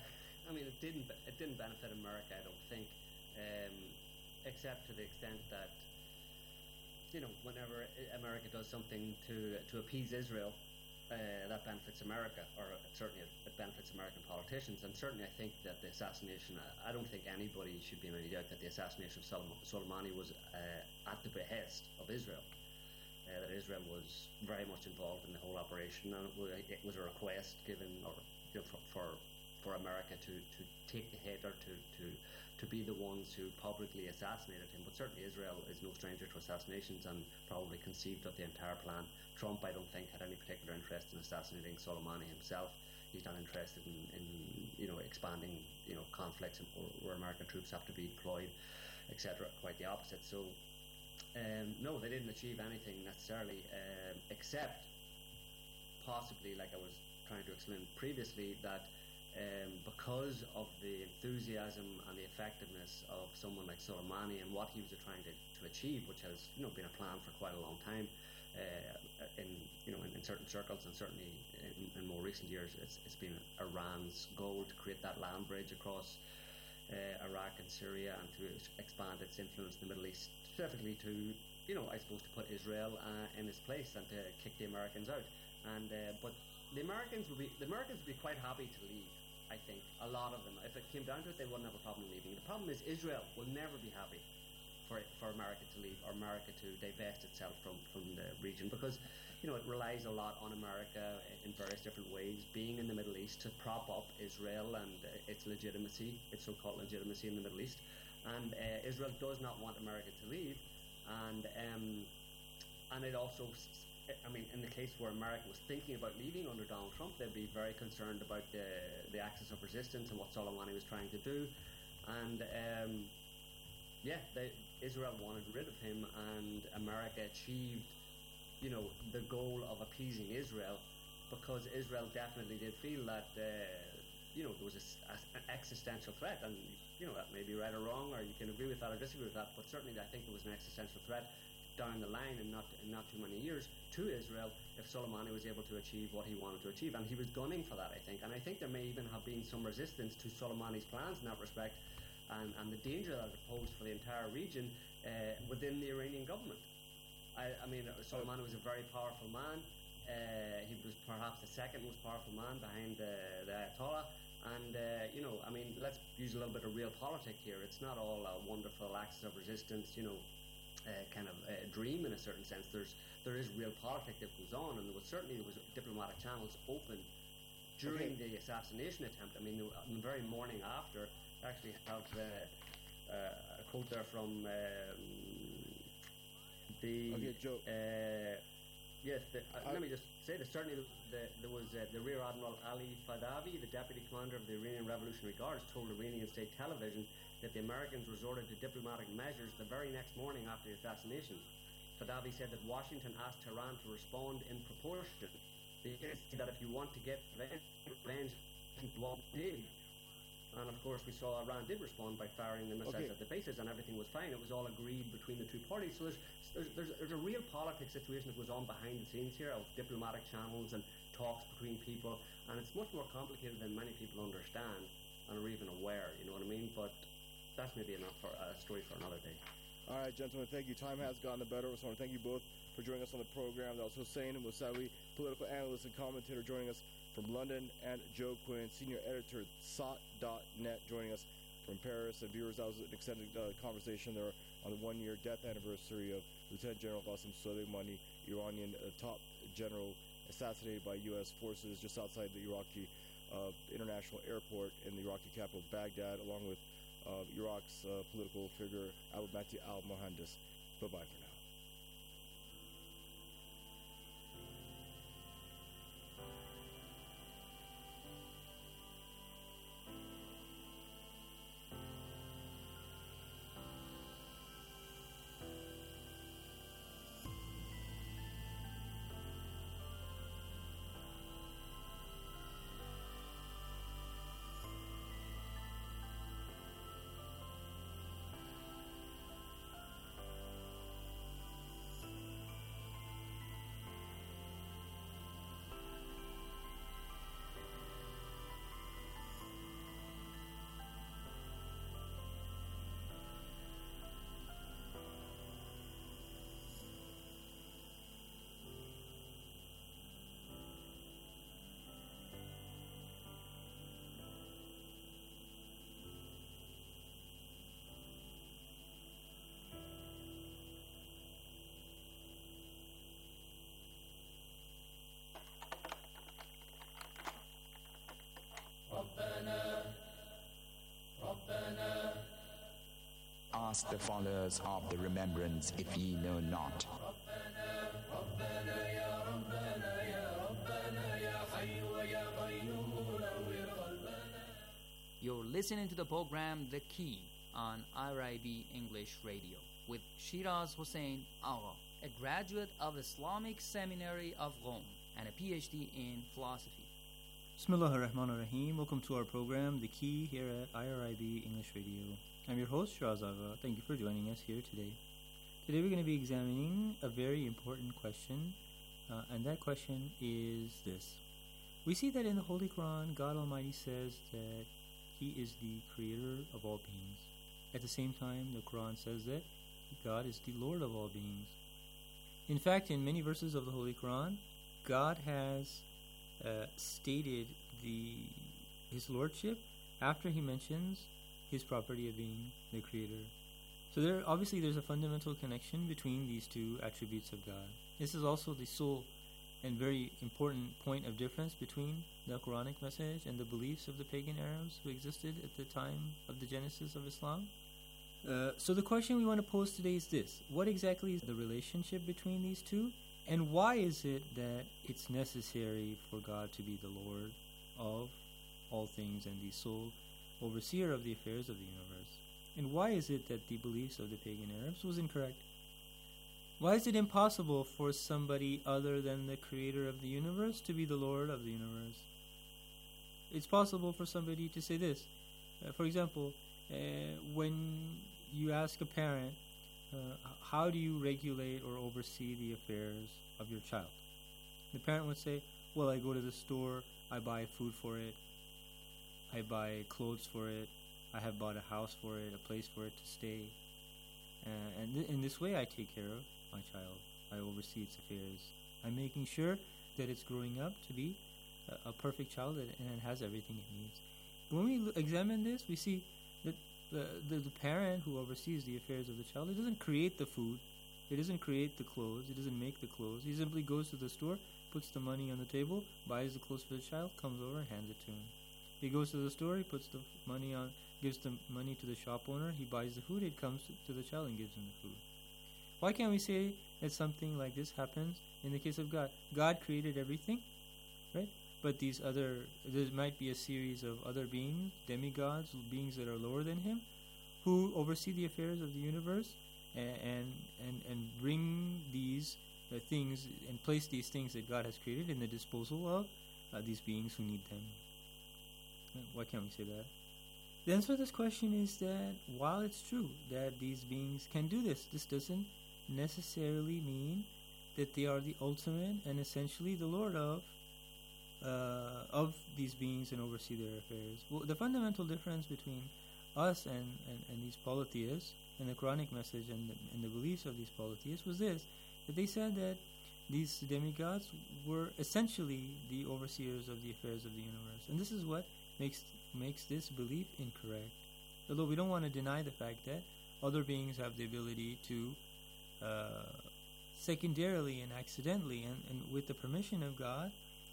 didn't benefit America, I don't think, except to the extent that, whenever America does something to appease Israel, that benefits America, or certainly it benefits American politicians. And certainly I think that the assassination, I don't think anybody should be in any doubt that the assassination of Soleimani was at the behest of Israel. That Israel was very much involved in the whole operation, and it was a request given for America to take the hit, or to be the ones who publicly assassinated him. But certainly Israel is no stranger to assassinations and probably conceived of the entire plan. Trump, I don't think, had any particular interest in assassinating Soleimani himself. He's not interested in expanding conflicts where American troops have to be deployed, etc. Quite the opposite. So no, they didn't achieve anything necessarily, except possibly, like I was trying to explain previously, that because of the enthusiasm and the effectiveness of someone like Soleimani and what he was trying to achieve, which has been a plan for quite a long time, in certain circles, and certainly in more recent years, it's been Iran's goal to create that land bridge across Iraq and Syria, and to expand its influence in the Middle East, specifically to I suppose to put Israel in its place and to kick the Americans out. And but the Americans would be quite happy to leave. I think a lot of them, if it came down to it, they wouldn't have a problem leaving. The problem is Israel will never be happy for America to leave, or America to divest itself from the region, because it relies a lot on America in various different ways, being in the Middle East, to prop up Israel and its legitimacy, its so-called legitimacy in the Middle East. And Israel does not want America to leave, and it also, in the case where America was thinking about leaving under Donald Trump, they'd be very concerned about the axis of resistance and what Soleimani was trying to do. And Israel wanted rid of him, and America achieved, the goal of appeasing Israel, because Israel definitely did feel that, there was an existential threat, and, that may be right or wrong, or you can agree with that or disagree with that, but certainly I think there was an existential threat down the line, and not too many years, to Israel, if Soleimani was able to achieve what he wanted to achieve. And he was gunning for that, I think. And I think there may even have been some resistance to Soleimani's plans in that respect, and the danger that it posed for the entire region within the Iranian government. Soleimani was a very powerful man. He was perhaps the second most powerful man behind the Ayatollah. And, let's use a little bit of real politics here. It's not all a wonderful axis of resistance, kind of a dream in a certain sense. There is real politics that goes on, and there was diplomatic channels open during the assassination attempt. On the very morning after, I actually have a quote there from Joe. Let me just say that certainly there was the Rear Admiral Ali Fadavi, the deputy commander of the Iranian Revolutionary Guards, told Iranian state television that the Americans resorted to diplomatic measures the very next morning after the assassination. Fadavi said that Washington asked Tehran to respond in proportion. They said that if you want to get revenge, what did. And of course we saw Iran did respond by firing the missiles at the bases, and everything was fine. It was all agreed between the two parties. So there's a real politics situation that goes on behind the scenes here, of diplomatic channels and talks between people, and it's much more complicated than many people understand and are even aware, you know what I mean? But that's maybe enough for a story for another day. All right, gentlemen, thank you. Time has gotten better. So I want to thank you both for joining us on the program. That was Hussein Musawi, political analyst and commentator, joining us from London, and Joe Quinn, senior editor at SOT.net, joining us from Paris. And viewers, that was an extended conversation there on the one-year death anniversary of Lieutenant General Qasem Soleimani, Iranian top general, assassinated by U.S. forces just outside the Iraqi international airport in the Iraqi capital, Baghdad, along with Iraq's political figure, Abu Mahdi al-Mohandes. Bye-bye for now. Ask the followers of the remembrance if ye know not. You're listening to the program The Key on IRIB English Radio with Shiraz Hussein Agha, a graduate of Islamic Seminary of Rome and a PhD in philosophy. Bismillah ar-Rahman ar-Rahim. Welcome to our program, The Key, here at IRIB English Radio. I'm your host, Shiraz Agha. Thank you for joining us here today. Today we're going to be examining a very important question, and that question is this. We see that in the Holy Quran, God Almighty says that He is the creator of all beings. At the same time, the Quran says that God is the Lord of all beings. In fact, in many verses of the Holy Quran, God has stated His lordship after He mentions His property of being the creator. So there's a fundamental connection between these two attributes of God. This is also the sole and very important point of difference between the Quranic message and the beliefs of the pagan Arabs who existed at the time of the genesis of Islam. So the question we want to pose today is this. What exactly is the relationship between these two? And why is it that it's necessary for God to be the Lord of all things and the sole overseer of the affairs of the universe? And why is it that the beliefs of the pagan Arabs was incorrect? Why is it impossible for somebody other than the creator of the universe to be the Lord of the universe? It's possible for somebody to say this. For example, when you ask a parent, how do you regulate or oversee the affairs of your child? The parent would say, well, I go to the store, I buy food for it, I buy clothes for it, I have bought a house for it, a place for it to stay. And in this way I take care of my child. I oversee its affairs. I'm making sure that it's growing up to be a perfect child and has everything it needs. When we examine this, we see that the parent who oversees the affairs of the child, it doesn't create the food, it doesn't create the clothes, it doesn't make the clothes. He simply goes to the store, puts the money on the table, buys the clothes for the child, comes over and hands it to him. He goes to the store, he puts the money on, gives the money to the shop owner, he buys the food, it comes to the child and gives him the food. Why can't we say that something like this happens in the case of God? God created everything, right? But there might be a series of other beings, demigods, beings that are lower than Him, who oversee the affairs of the universe and bring these things and place these things that God has created in the disposal of these beings who need them. Why can't we say that? The answer to this question is that while it's true that these beings can do this, this doesn't necessarily mean that they are the ultimate and essentially the Lord of these beings and oversee their affairs. Well, the fundamental difference between us and these polytheists and the Quranic message and the beliefs of these polytheists was this, that they said that these demigods were essentially the overseers of the affairs of the universe. And this is what makes this belief incorrect. Although we don't want to deny the fact that other beings have the ability to secondarily and accidentally and with the permission of God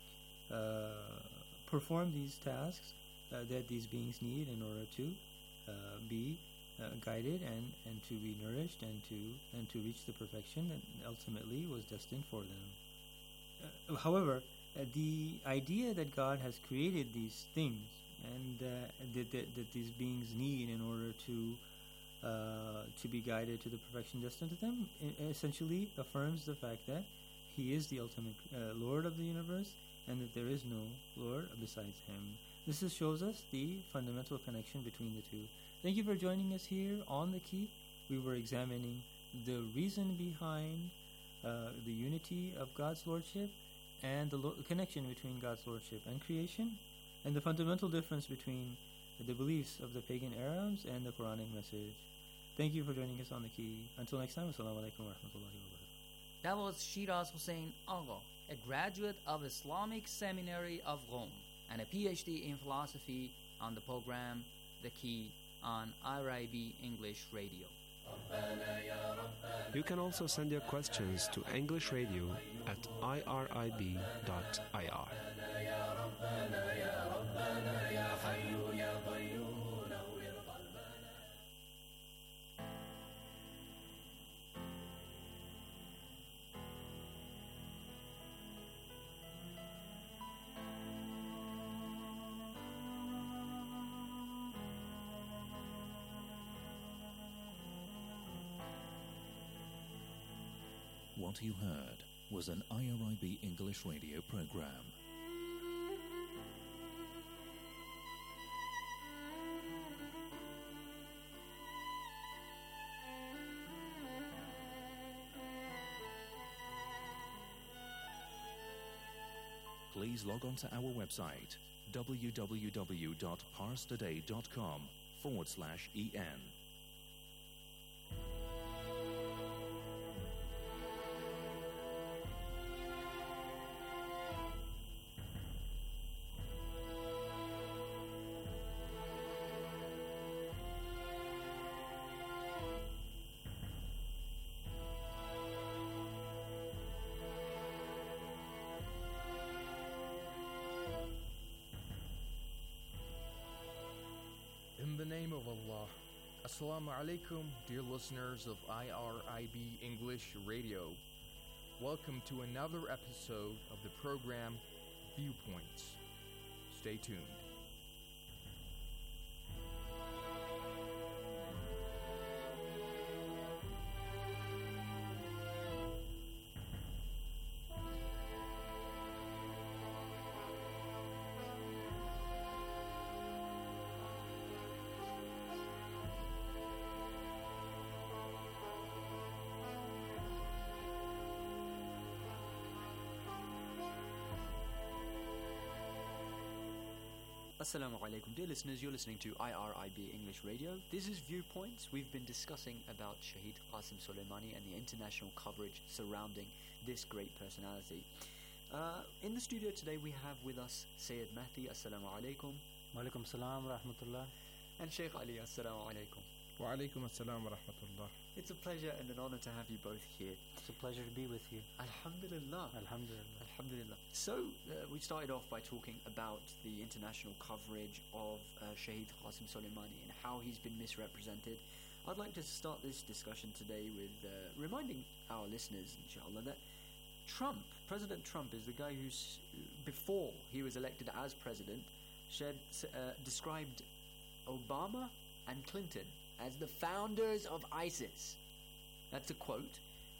perform these tasks that these beings need in order to be guided and to be nourished and to reach the perfection that ultimately was destined for them. However, the idea that God has created these things and that these beings need in order to be guided to the perfection destined to them essentially affirms the fact that He is the ultimate Lord of the universe and that there is no Lord besides Him. This shows us the fundamental connection between the two. Thank you for joining us here on The Key. We were examining the reason behind the unity of God's Lordship and the connection between God's Lordship and creation, and the fundamental difference between the beliefs of the pagan Arabs and the Quranic message. Thank you for joining us on The Key. Until next time, assalamu alaikum wa rahmatullahi wa barakatuh. That was Shiraz Hussain Agha, a graduate of Islamic Seminary of Rome and a PhD in philosophy, on the program The Key on IRIB English Radio. You can also send your questions to English Radio at irib.ir. What you heard was an IRIB English radio program. please log on to our website www.parstoday.com/en. In the name of Allah, Assalamu alaikum, dear listeners of IRIB English Radio. Welcome to another episode of the program Viewpoints. Stay tuned. Assalamu alaikum, dear listeners, you're listening to IRIB English Radio. This is Viewpoints. We've been discussing about Shaheed Qasim Soleimani and the international coverage surrounding this great personality. In the studio today we have with us Sayyid Mahdi, Assalamu alaikum. Wa alaikum salam wa rahmatullah. And Sheikh Ali, Assalamu alaikum. Wa alaikum assalam wa rahmatullah. It's a pleasure and an honor to have you both here. It's a pleasure to be with you. Alhamdulillah. Alhamdulillah. Alhamdulillah. So, we started off by talking about the international coverage of Shaheed Qasim Soleimani and how he's been misrepresented. I'd like to start this discussion today with reminding our listeners, inshallah, that President Trump is the guy who's, before he was elected as president, described Obama and Clinton as the founders of ISIS. That's a quote.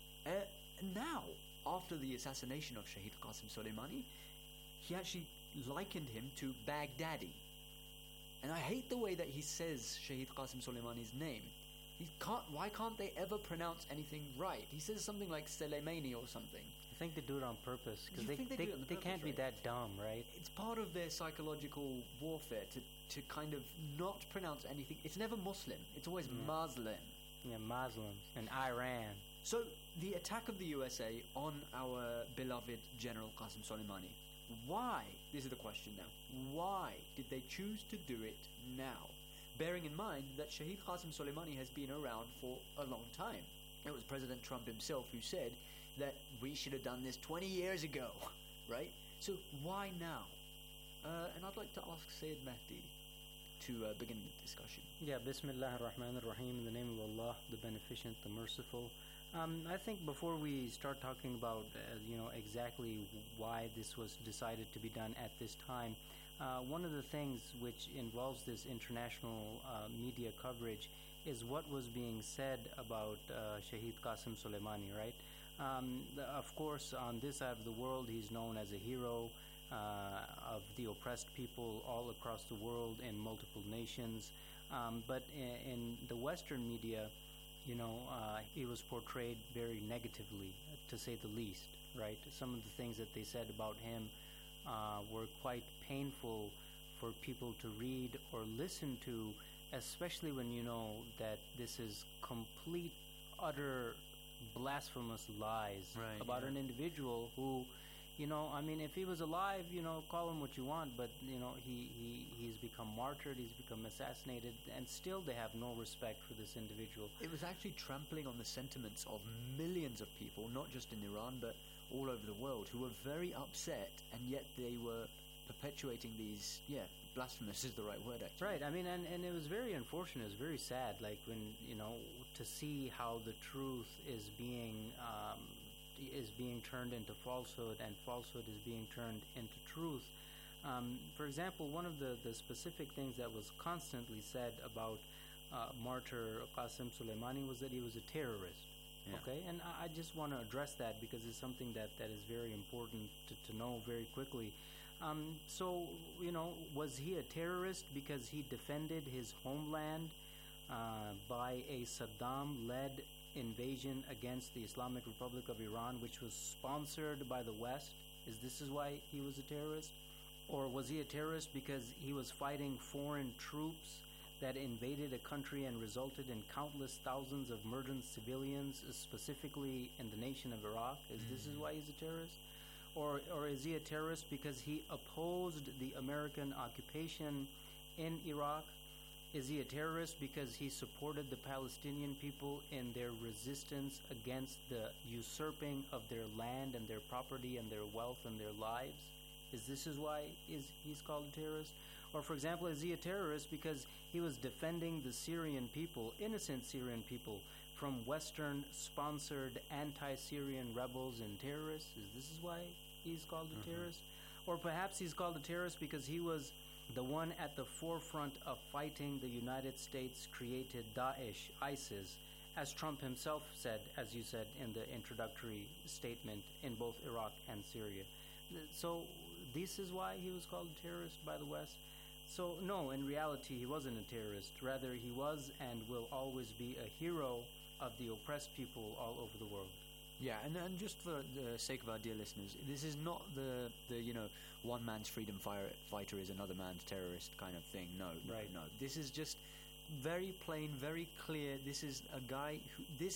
Now, after the assassination of Shaheed Qasim Soleimani, he actually likened him to Baghdadi. And I hate the way that he says Shaheed Qasim Soleimani's name. Why can't they ever pronounce anything right? He says something like Soleimani or something. I think they do it on purpose because they can't be right? that dumb, right? It's part of their psychological warfare to kind of not pronounce anything. It's never Muslim. It's always Muslim. Yeah, Muslims and Iran. So the attack of the USA on our beloved General Qasim Soleimani. Why? This is the question now. Why did they choose to do it now? Bearing in mind that Shaheed Qasim Soleimani has been around for a long time. It was President Trump himself who said that we should have done this 20 years ago, right? So why now? And I'd like to ask Sayyid Mahdi to begin the discussion. Yeah, Bismillah ar-Rahman ar-Rahim, in the name of Allah, the Beneficent, the Merciful. I think before we start talking about, exactly why this was decided to be done at this time, one of the things which involves this international media coverage is what was being said about Shaheed Qasim Soleimani, right? Of course, on this side of the world, he's known as a hero of the oppressed people all across the world in multiple nations. But in the Western media, he was portrayed very negatively, to say the least, right? Some of the things that they said about him were quite painful for people to read or listen to, especially when you know that this is complete, utter, blasphemous lies about an individual who, if he was alive, call him what you want, but, he's become martyred, he's become assassinated, and still they have no respect for this individual. It was actually trampling on the sentiments of millions of people, not just in Iran, but all over the world, who were very upset, and yet they were perpetuating these, blasphemous is the right word, actually. Right, and it was very unfortunate, it was very sad, like when, to see how the truth is being turned into falsehood, and falsehood is being turned into truth. For example, one of the specific things that was constantly said about martyr Qasim Soleimani was that he was a terrorist. Yeah. Okay, and I just want to address that because it's something that is very important to know very quickly. So, was he a terrorist because he defended his homeland by a Saddam-led invasion against the Islamic Republic of Iran, which was sponsored by the West? This is why he was a terrorist? Or was he a terrorist because he was fighting foreign troops that invaded a country and resulted in countless thousands of murdered civilians, specifically in the nation of Iraq? This is why he's a terrorist? Or is he a terrorist because he opposed the American occupation in Iraq? Is he a terrorist because he supported the Palestinian people in their resistance against the usurping of their land and their property and their wealth and their lives? This is why he's called a terrorist? Or, for example, is he a terrorist because he was defending the Syrian people, innocent Syrian people, from Western-sponsored anti-Syrian rebels and terrorists? This is why he's called a terrorist? Or perhaps he's called a terrorist because he was the one at the forefront of fighting the United States-created Daesh, ISIS, as Trump himself said, as you said in the introductory statement, in both Iraq and Syria. So this is why he was called a terrorist by the West? So no, in reality, he wasn't a terrorist. Rather, he was and will always be a hero of the oppressed people all over the world. Yeah, and just for the sake of our dear listeners, this is not the one man's freedom fighter is another man's terrorist kind of thing. No, right. No. This is just very plain, very clear. This is a guy who, this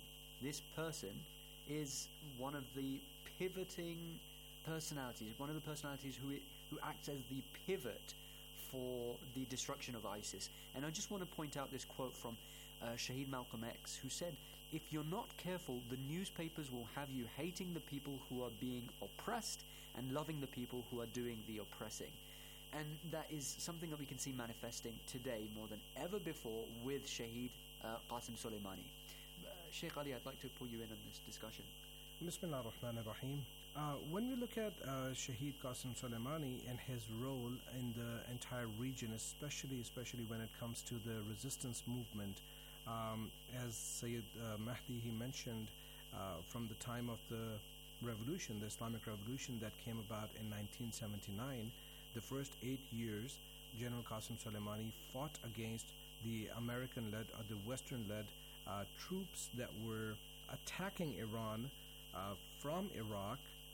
person is one of the pivoting personalities, one of the personalities who acts as the pivot for the destruction of ISIS. And I just want to point out this quote from Shaheed Malcolm X, who said, "If you're not careful, the newspapers will have you hating the people who are being oppressed and loving the people who are doing the oppressing." And that is something that we can see manifesting today more than ever before with Shaheed Qasem Soleimani. Sheikh Ali, I'd like to pull you in on this discussion. Bismillah ar-Rahman ar-Rahim. When we look at Shaheed Qasem Soleimani and his role in the entire region, especially when it comes to the resistance movement, as Sayyid Mahdi he mentioned, from the time of the revolution, the Islamic Revolution that came about in 1979, the first 8 years, General Qasem Soleimani fought against the American-led or the Western-led troops that were attacking Iran from Iraq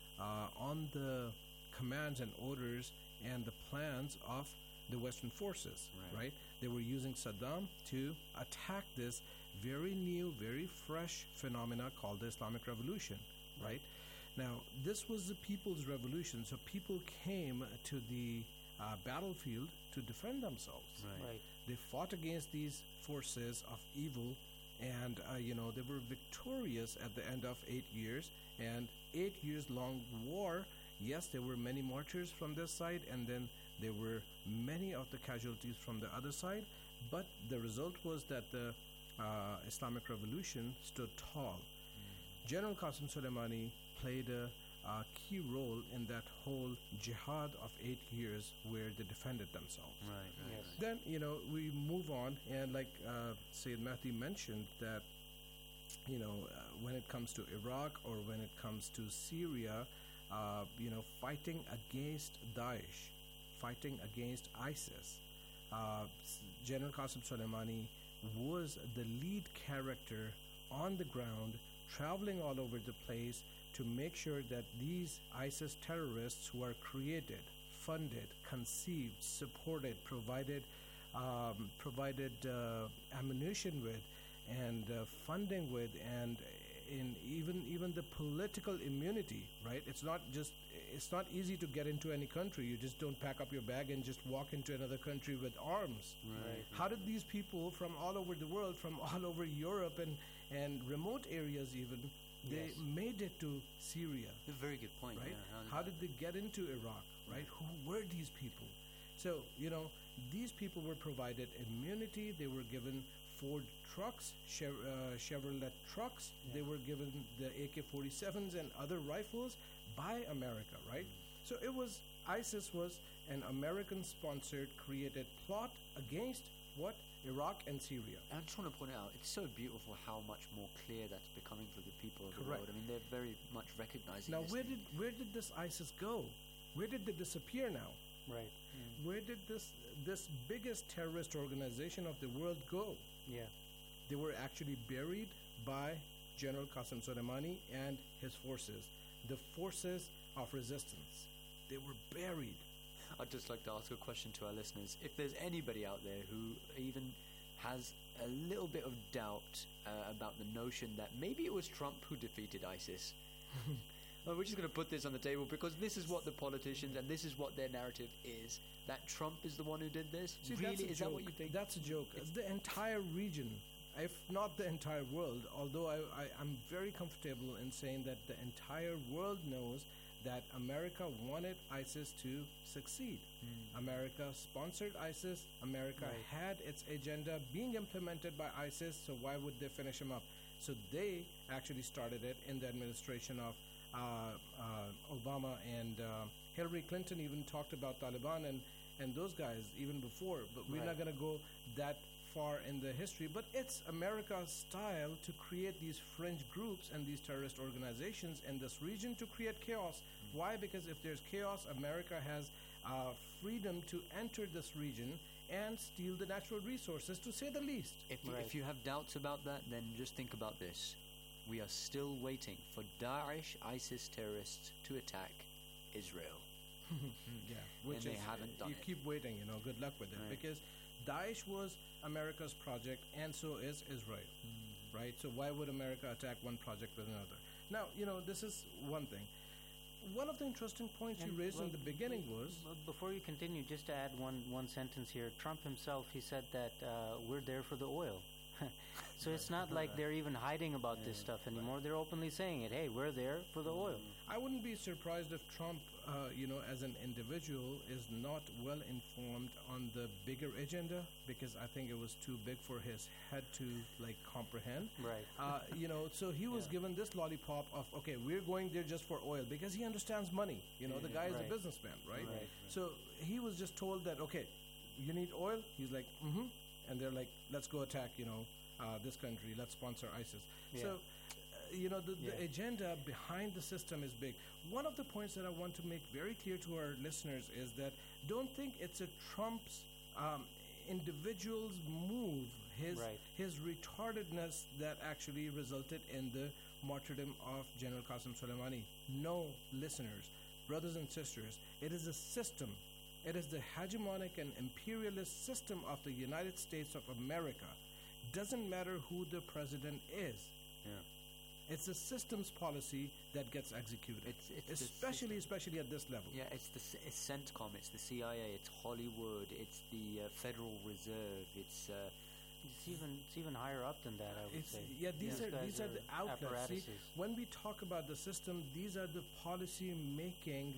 on the commands and orders and the plans of the Western forces, right? They were using Saddam to attack this very new, very fresh phenomena called the Islamic Revolution, right? Now, this was the people's revolution, so people came to the battlefield to defend themselves. Right. They fought against these forces of evil, and they were victorious at the end of 8 years. And 8 years long war, yes, there were many martyrs from this side, and then there were many of the casualties from the other side, but the result was that the Islamic Revolution stood tall. General Qasem Soleimani played a key role in that whole jihad of 8 years where they defended themselves. Right. Then, we move on, and like Sayyid Mahdi mentioned that, when it comes to Iraq or when it comes to Syria, fighting against Daesh, fighting against ISIS, General Qasem Soleimani was the lead character on the ground, traveling all over the place to make sure that these ISIS terrorists who are created, funded, conceived, supported, provided ammunition with, and funding with, and in even the political immunity, right? It's not easy to get into any country. You just don't pack up your bag and just walk into another country with arms. Right. How did these people from all over the world, from all over Europe and remote areas even, they made it to Syria? A very good point. Right? Yeah, How did they get into Iraq? Right? Who were these people? So, these people were provided immunity. They were given Ford trucks, Chevrolet trucks. They were given the AK-47s and other rifles by America, right? So ISIS was an American-sponsored, created plot against what? Iraq and Syria. And I just want to point out, it's so beautiful how much more clear that's becoming for the people of the Correct. world. I mean, they're very much recognizing Now, this. where did this ISIS go? Where did they disappear now? Right. Where did this biggest terrorist organization of the world go? Yeah. They were actually buried by General Qasem Soleimani and his forces. The forces of resistance. They were buried. I'd just like to ask a question to our listeners. If there's anybody out there who even has a little bit of doubt about the notion that maybe it was Trump who defeated ISIS, well, we're just going to put this on the table because this is what the politicians and this is what their narrative is, that Trump is the one who did this. See, really, is that what you think? That's a joke. The entire region, if not the entire world, although I'm very comfortable in saying that the entire world knows that America wanted ISIS to succeed. America sponsored ISIS. America had its agenda being implemented by ISIS, so why would they finish him up? So they actually started it in the administration of Obama, and Hillary Clinton even talked about Taliban and those guys even before, but we're not going to go that far in the history, but it's America's style to create these fringe groups and these terrorist organizations in this region to create chaos. Why? Because if there's chaos, America has freedom to enter this region and steal the natural resources, to say the least. If you have doubts about that, then just think about this. We are still waiting for Daesh, ISIS terrorists to attack Israel. Which and they haven't done you it. keep waiting, good luck with it, because Daesh was America's project, and so is Israel, right? So why would America attack one project with another? Now, this is one thing. One of the interesting points you raised in the beginning was... Before you continue, just to add one sentence here, Trump himself, he said that we're there for the oil. So it's not like they're even hiding about this stuff anymore. They're openly saying it. Hey, we're there for the oil. I wouldn't be surprised if Trump, as an individual, is not well informed on the bigger agenda, because I think it was too big for his head to comprehend. Right. So he was given this lollipop of, okay, we're going there just for oil, because he understands money. The guy is a businessman, right? So he was just told that, okay, you need oil? He's like, mm-hmm. And they're like, let's go attack, this country. Let's sponsor ISIS. Yeah. So, the agenda behind the system is big. One of the points that I want to make very clear to our listeners is that don't think it's a Trump's individual's move, his retardedness that actually resulted in the martyrdom of General Qasem Soleimani. No, listeners, brothers and sisters, it is a system. It is the hegemonic and imperialist system of the United States of America. Doesn't matter who the president is. It's the system's policy that gets executed, especially at this level. Yeah, it's CENTCOM, it's the CIA, it's Hollywood, it's the Federal Reserve, it's even higher up than that, I would say. Yeah, these are the outlets. See, apparatuses. when we talk about the system, these are the policy-making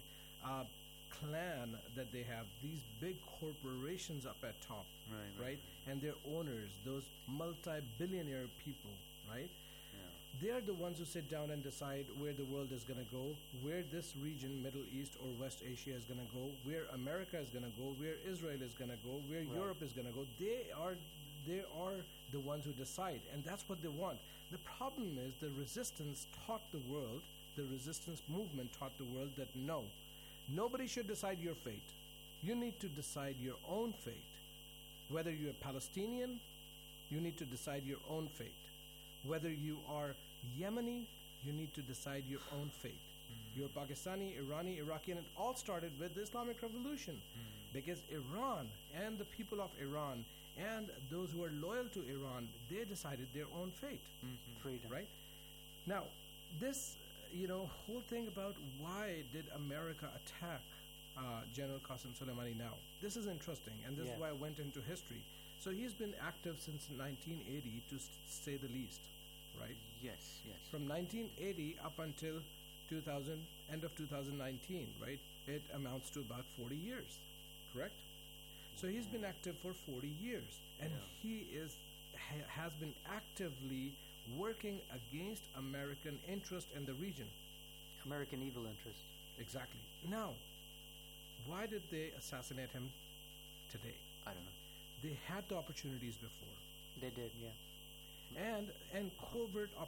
clan that they have, these big corporations up at top, right? And their owners, those multi-billionaire people, right? They are the ones who sit down and decide where the world is going to go, where this region, Middle East or West Asia, is going to go, where America is going to go, where Israel is going to go, where Europe is going to go. They are the ones who decide, and that's what they want. The problem is the resistance taught the world, the resistance movement taught the world that no, nobody should decide your fate. You need to decide your own fate. Whether you're Palestinian, you need to decide your own fate. Whether you are Yemeni, you need to decide your own fate. You're Pakistani, Irani, Iraqi, and it all started with the Islamic Revolution. Because Iran and the people of Iran and those who are loyal to Iran, they decided their own fate. Freedom. Right? Now, this whole thing about why did America attack General Qasem Soleimani now? This is interesting, and this is why I went into history. So he's been active since 1980, to say the least, right? Yes. From 1980 up until end of 2019, right? It amounts to about 40 years, correct? So he's been active for 40 years, and he has been actively working against American interest in the region. American evil interest. Exactly. Now, why did they assassinate him today? I don't know. They had the opportunities before. They did, yeah. And covert